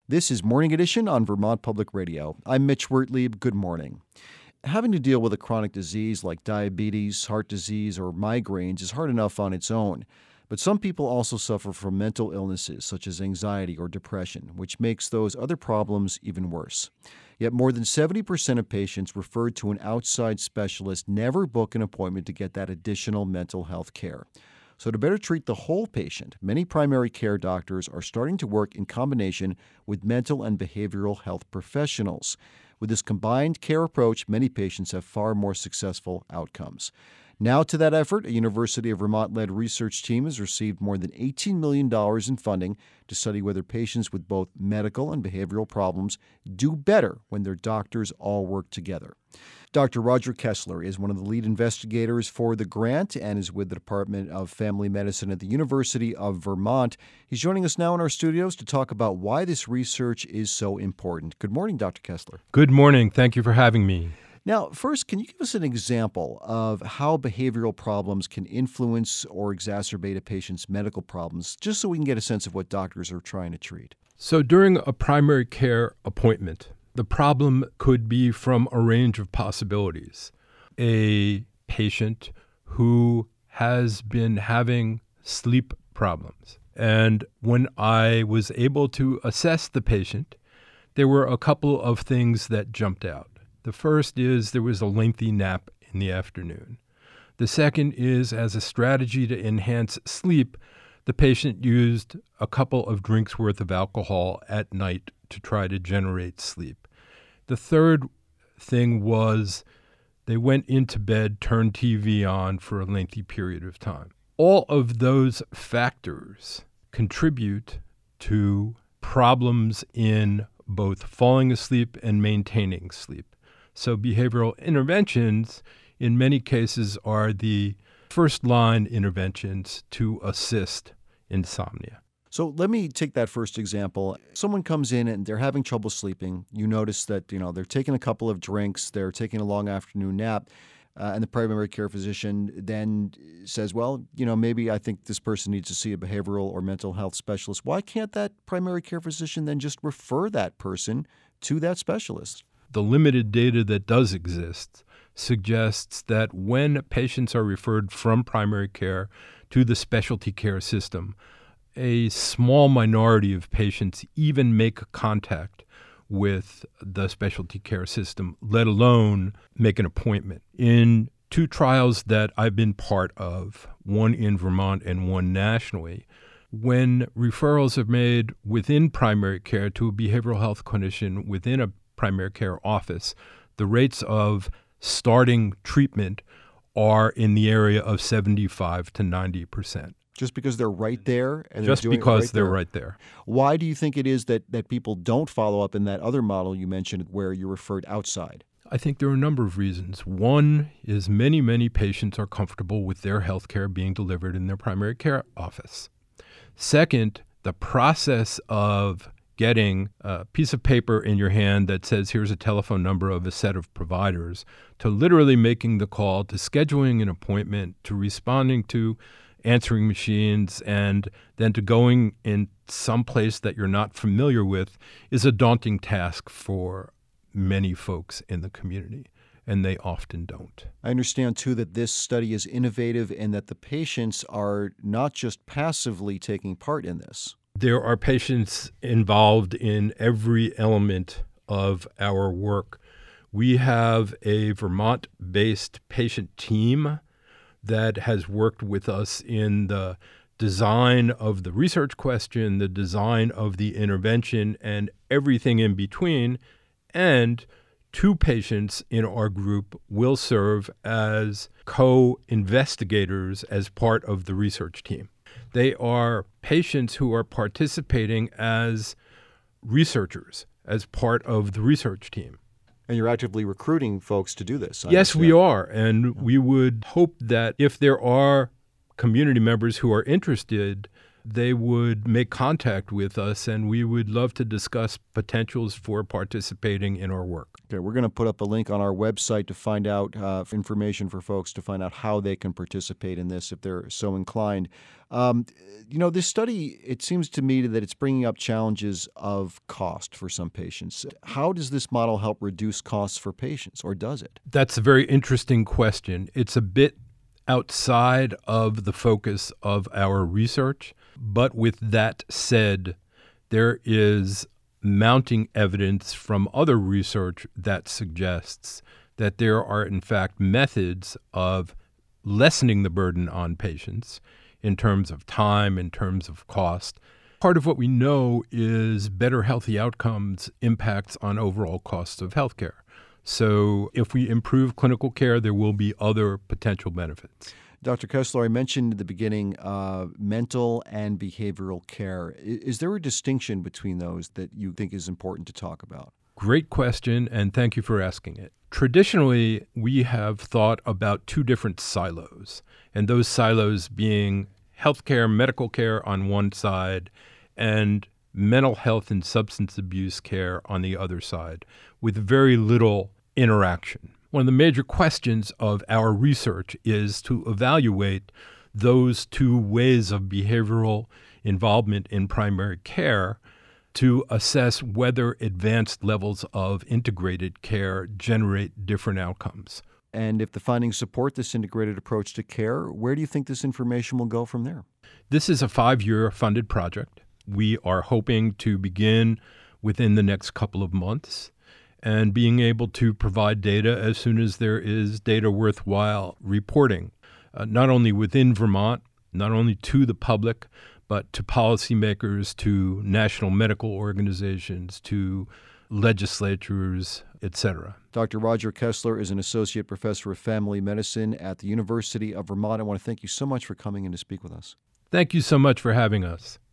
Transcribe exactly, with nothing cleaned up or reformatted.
This is Morning Edition on Vermont Public Radio. I'm Mitch Wertlieb. Good morning. Having to deal with a chronic disease like diabetes, heart disease, or migraines is hard enough on its own. But some people also suffer from mental illnesses such as anxiety or depression, which makes those other problems even worse. Yet more than seventy percent of patients referred to an outside specialist never book an appointment to get that additional mental health care. So to better treat the whole patient, many primary care doctors are starting to work in combination with mental and behavioral health professionals. With this combined care approach, many patients have far more successful outcomes. Now to that effort, a University of Vermont-led research team has received more than eighteen million dollars in funding to study whether patients with both medical and behavioral problems do better when their doctors all work together. Doctor Roger Kessler is one of the lead investigators for the grant and is with the Department of Family Medicine at the University of Vermont. He's joining us now in our studios to talk about why this research is so important. Good morning, Doctor Kessler. Good morning. Thank you for having me. Now, first, can you give us an example of how behavioral problems can influence or exacerbate a patient's medical problems, just so we can get a sense of what doctors are trying to treat? So during a primary care appointment, the problem could be from a range of possibilities. A patient who has been having sleep problems. And when I was able to assess the patient, there were a couple of things that jumped out. The first is there was a lengthy nap in the afternoon. The second is, as a strategy to enhance sleep, the patient used a couple of drinks worth of alcohol at night to try to generate sleep. The third thing was they went into bed, turned T V on for a lengthy period of time. All of those factors contribute to problems in both falling asleep and maintaining sleep. So behavioral interventions, in many cases, are the first-line interventions to assist insomnia. So let me take that first example. Someone comes in and they're having trouble sleeping. You notice that, you know, they're taking a couple of drinks, they're taking a long afternoon nap, uh, and the primary care physician then says, well, you know, maybe I think this person needs to see a behavioral or mental health specialist. Why can't that primary care physician then just refer that person to that specialist? The limited data that does exist suggests that when patients are referred from primary care to the specialty care system, a small minority of patients even make contact with the specialty care system, let alone make an appointment. In two trials that I've been part of, one in Vermont and one nationally, when referrals are made within primary care to a behavioral health clinician within a primary care office, the rates of starting treatment are in the area of seventy-five to ninety percent. Just because they're right there? And Just they're doing because it right they're there. right there. Why do you think it is that, that people don't follow up in that other model you mentioned where you're referred outside? I think there are a number of reasons. One is many, many patients are comfortable with their health care being delivered in their primary care office. Second, the process of getting a piece of paper in your hand that says here's a telephone number of a set of providers, to literally making the call, to scheduling an appointment, to responding to answering machines, and then to going in some place that you're not familiar with is a daunting task for many folks in the community, and they often don't. I understand, too, that this study is innovative and that the patients are not just passively taking part in this. There are patients involved in every element of our work. We have a Vermont-based patient team that has worked with us in the design of the research question, the design of the intervention, and everything in between. And two patients in our group will serve as co-investigators as part of the research team. They are patients who are participating as researchers, as part of the research team. And you're actively recruiting folks to do this. I Yes, understand. we are. And we would hope that if there are community members who are interested, they would make contact with us, and we would love to discuss potentials for participating in our work. Okay, we're going to put up a link on our website to find out uh, information for folks to find out how they can participate in this if they're so inclined. Um, you know, this study, it seems to me that it's bringing up challenges of cost for some patients. How does this model help reduce costs for patients, or does it? That's a very interesting question. It's a bit outside of the focus of our research. But with that said, there is mounting evidence from other research that suggests that there are, in fact, methods of lessening the burden on patients in terms of time, in terms of cost. Part of what we know is better healthy outcomes impacts on overall costs of healthcare. So if we improve clinical care, there will be other potential benefits. Doctor Kessler, I mentioned at the beginning uh, mental and behavioral care. Is there a distinction between those that you think is important to talk about? Great question, and thank you for asking it. Traditionally, we have thought about two different silos, and those silos being healthcare, medical care on one side, and mental health and substance abuse care on the other side, with very little interaction. One of the major questions of our research is to evaluate those two ways of behavioral involvement in primary care to assess whether advanced levels of integrated care generate different outcomes. And if the findings support this integrated approach to care, where do you think this information will go from there? This is a five-year funded project. We are hoping to begin within the next couple of months and being able to provide data as soon as there is data worthwhile reporting, uh, not only within Vermont, not only to the public, but to policymakers, to national medical organizations, to legislatures, et cetera. Doctor Roger Kessler is an associate professor of family medicine at the University of Vermont. I want to thank you so much for coming in to speak with us. Thank you so much for having us.